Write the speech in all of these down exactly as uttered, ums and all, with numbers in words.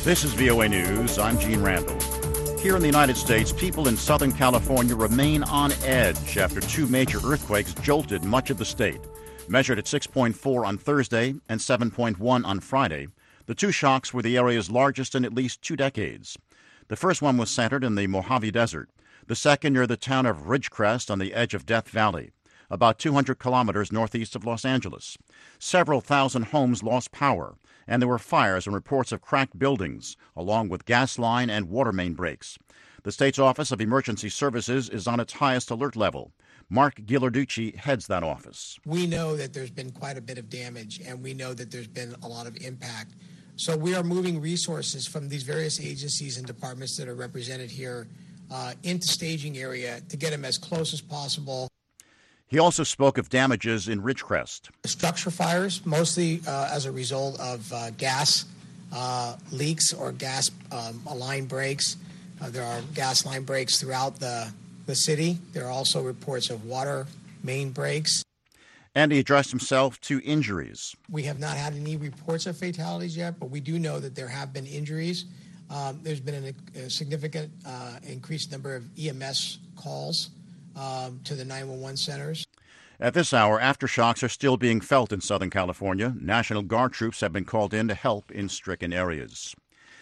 This is V O A News. I'm Gene Randall. Here in the United States, people in Southern California remain on edge after two major earthquakes jolted much of the state. Measured at six point four on Thursday and seven point one on Friday, the two shocks were the area's largest in at least two decades. The first one was centered in the Mojave Desert, the second near the town of Ridgecrest on the edge of Death Valley, about two hundred kilometers northeast of Los Angeles. Several thousand homes lost power, and there were fires and reports of cracked buildings, along with gas line and water main breaks. The state's Office of Emergency Services is on its highest alert level. Mark Ghilarducci heads that office. We know that there's been quite a bit of damage, and we know that there's been a lot of impact. So we are moving resources from these various agencies and departments that are represented here uh, into staging area to get them as close as possible. He also spoke of damages in Ridgecrest. Structure fires, mostly uh, as a result of uh, gas uh, leaks or gas um, line breaks. Uh, there are gas line breaks throughout the, the city. There are also reports of water main breaks. And he addressed himself to injuries. We have not had any reports of fatalities yet, but we do know that there have been injuries. Um, there's been an, a significant uh, increased number of E M S calls Um, to the nine one one centers. At this hour, aftershocks are still being felt in Southern California. National Guard troops have been called in to help in stricken areas.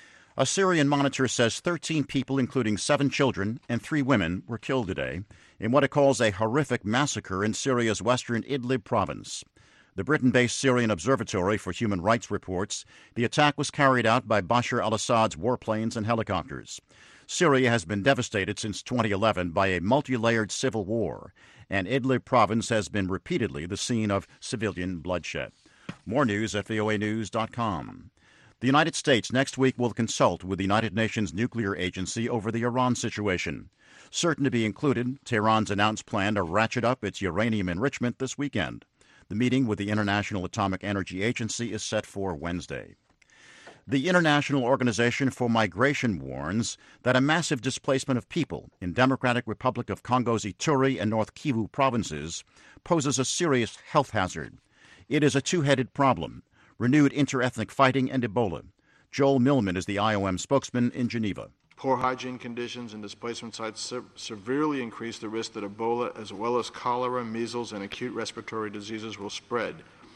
A Syrian monitor says thirteen people, including seven children and three women, were killed today in what it calls a horrific massacre in Syria's western Idlib province. The Britain-based Syrian Observatory for Human Rights reports the attack was carried out by Bashar al-Assad's warplanes and helicopters. Syria has been devastated since twenty eleven by a multi-layered civil war, and Idlib province has been repeatedly the scene of civilian bloodshed. More news at V O A news dot com. The United States next week will consult with the United Nations Nuclear Agency over the Iran situation. Certain to be included, Tehran's announced plan to ratchet up its uranium enrichment this weekend. The meeting with the International Atomic Energy Agency is set for Wednesday. The International Organization for Migration warns that a massive displacement of people in Democratic Republic of Congo's Ituri and North Kivu provinces poses a serious health hazard. It is a two-headed problem: renewed interethnic fighting and Ebola. Joel Millman is the I O M spokesman in Geneva. Poor hygiene conditions and displacement sites se- severely increase the risk that Ebola, as well as cholera, measles, and acute respiratory diseases will spread.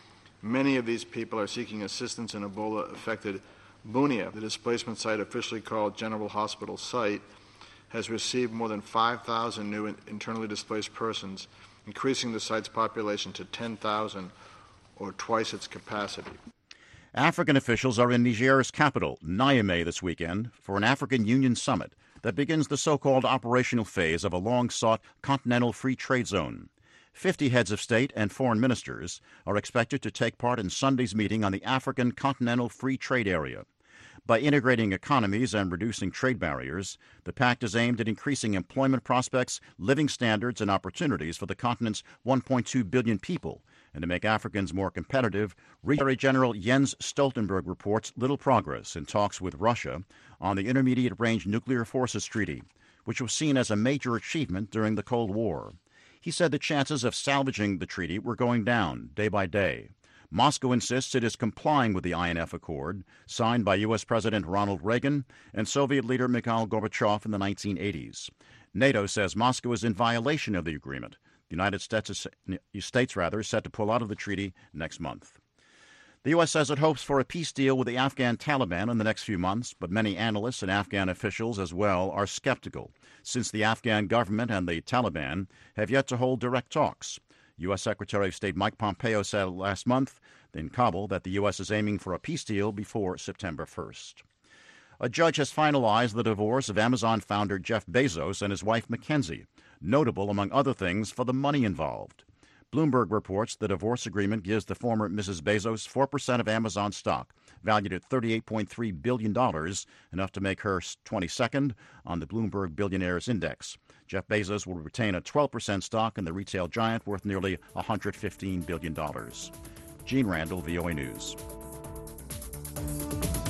Many of these people are seeking assistance in Ebola-affected Bunia. The displacement site, officially called General Hospital Site, has received more than five thousand new in- internally displaced persons, increasing the site's population to ten thousand, or twice its capacity. African officials are in Niger's capital, Niamey, this weekend for an African Union summit that begins the so-called operational phase of a long-sought continental free trade zone. Fifty heads of state and foreign ministers are expected to take part in Sunday's meeting on the African Continental Free Trade Area. By integrating economies and reducing trade barriers, the pact is aimed at increasing employment prospects, living standards, and opportunities for the continent's one point two billion people, and to make Africans more competitive. Secretary General Jens Stoltenberg reports little progress in talks with Russia on the Intermediate-Range Nuclear Forces Treaty, which was seen as a major achievement during the Cold War. He said the chances of salvaging the treaty were going down day by day. Moscow insists it is complying with the I N F Accord, signed by U S President Ronald Reagan and Soviet leader Mikhail Gorbachev in the nineteen eighties. NATO says Moscow is in violation of the agreement. The United States, States rather, is set to pull out of the treaty next month. The U S says it hopes for a peace deal with the Afghan Taliban in the next few months, but many analysts and Afghan officials as well are skeptical, since the Afghan government and the Taliban have yet to hold direct talks. U S Secretary of State Mike Pompeo said last month in Kabul that the U S is aiming for a peace deal before September first. A judge has finalized the divorce of Amazon founder Jeff Bezos and his wife Mackenzie, notable, among other things, for the money involved. Bloomberg reports the divorce agreement gives the former Missus Bezos four percent of Amazon stock, valued at thirty-eight point three billion dollars, enough to make her twenty-second on the Bloomberg Billionaires Index. Jeff Bezos will retain a twelve percent stock in the retail giant worth nearly one hundred fifteen billion dollars. Gene Randall, V O A News.